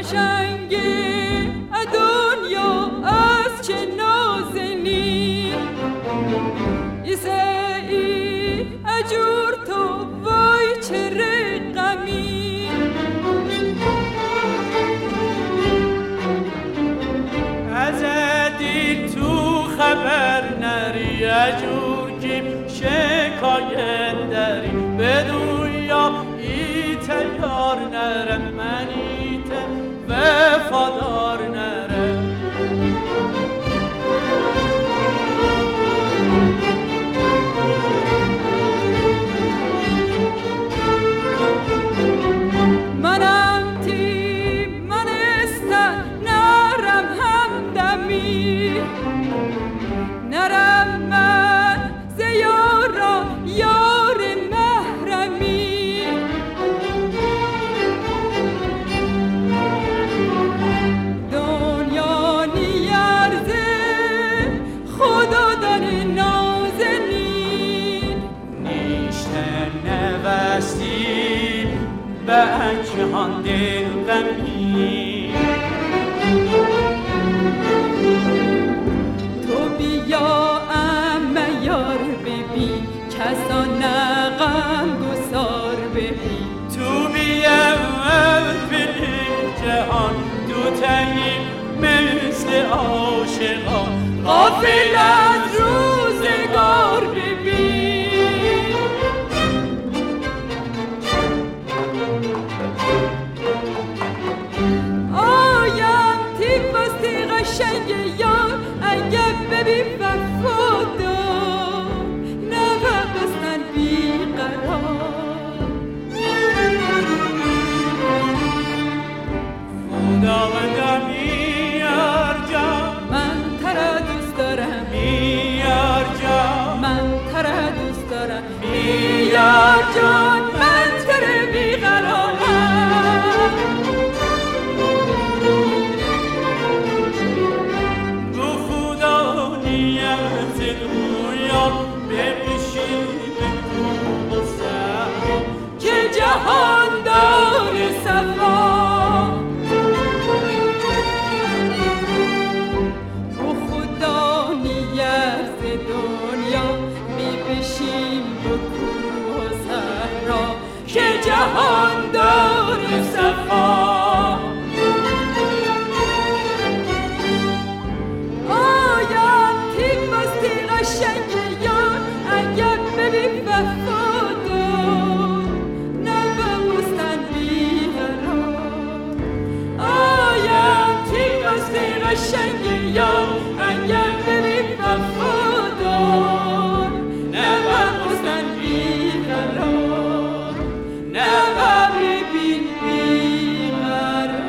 قشنگی دنیا از چه نازنی ایسه ای اجور تو وای چه رقمی از دی تو خبر نری اجور کیم شکایت داری به دنیا ایت یار نره من ایت وفادار نره منم تی منستن نرم همدمی نرم من زیارا یار محرمی دنیا نیرزه خدا داره نازنین نیشتن نوستی به جهان دل غمی تو بیا اما یار ببین کسا نغم گسار ببین تو بیام ببین جهان دو تنی مثل عاشقان غافل از روزگار ببین آیم تی بستی قشنگ یار اگه ببین وفادار نوبستن بیقرار خداوندم یار جان من ترا دوست دارم یار جان من ترا دوست دارم یار جان من ترا بیقرارم بو خدا نیت دنیا ببیشیم تو صحرا که جهان دار صفا بو خدا نیت دنیا ببیشیم به کوه و صحرا که جهان دار صفا آیم تی بستی قشنگ یار اگر ببین وفادار نبستن بیقرار آیم تی بستی قشنگ یار اگر ببین وفادار نبستن بیقرار نبستن بیقرار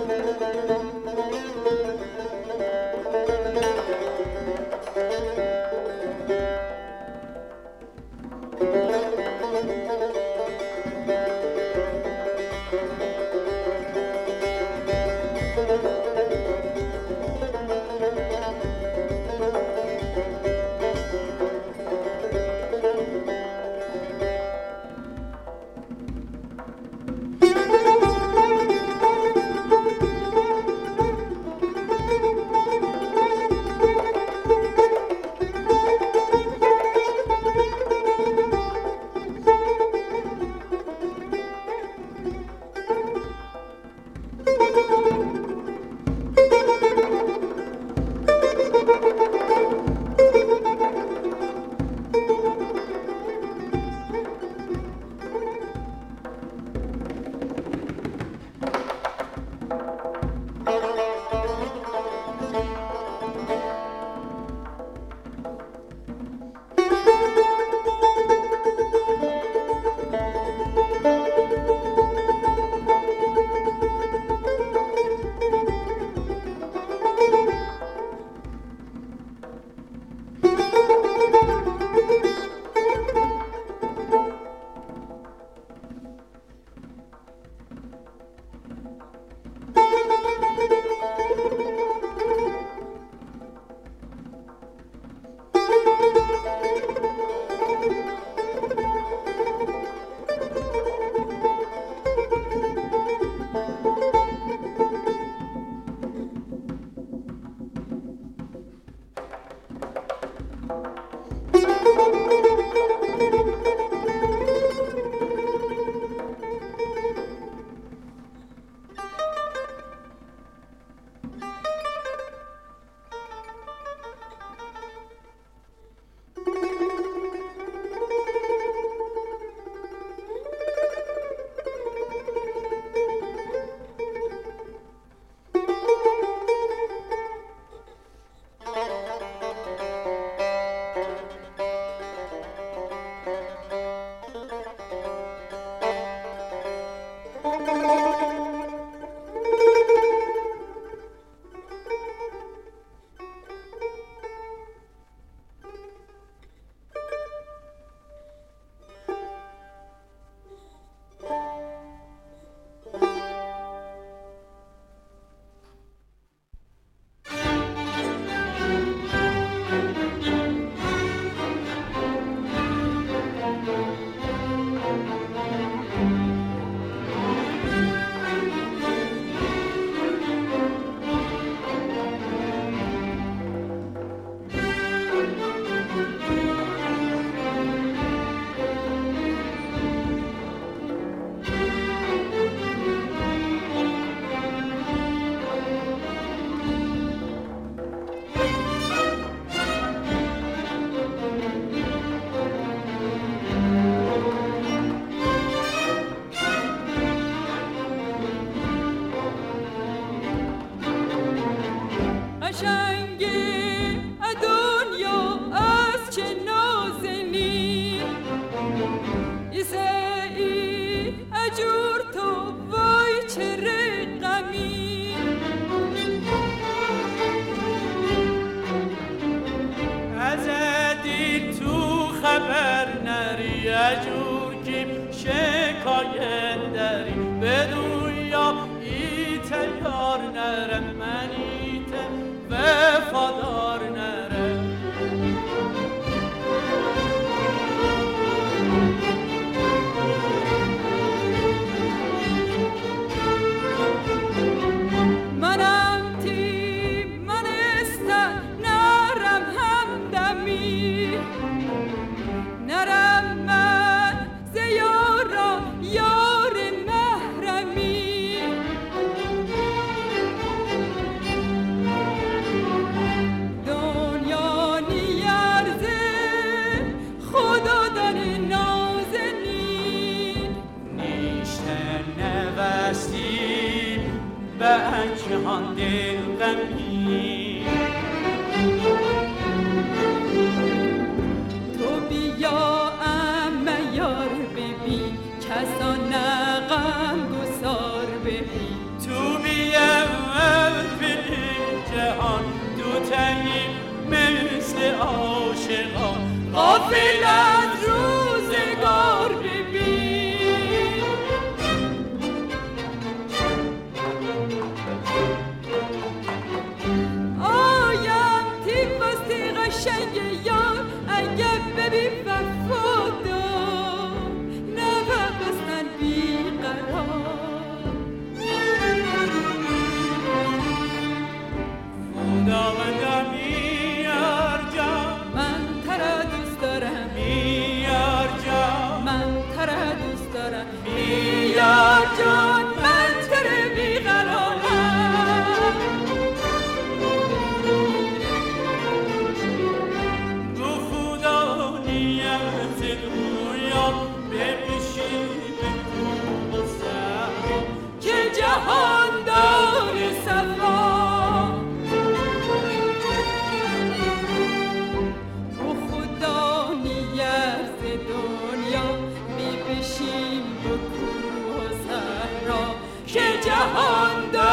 جهان دل غمگین تو بیا اما یار ببین کسا نه غم گسار ببین تو بیا که جهان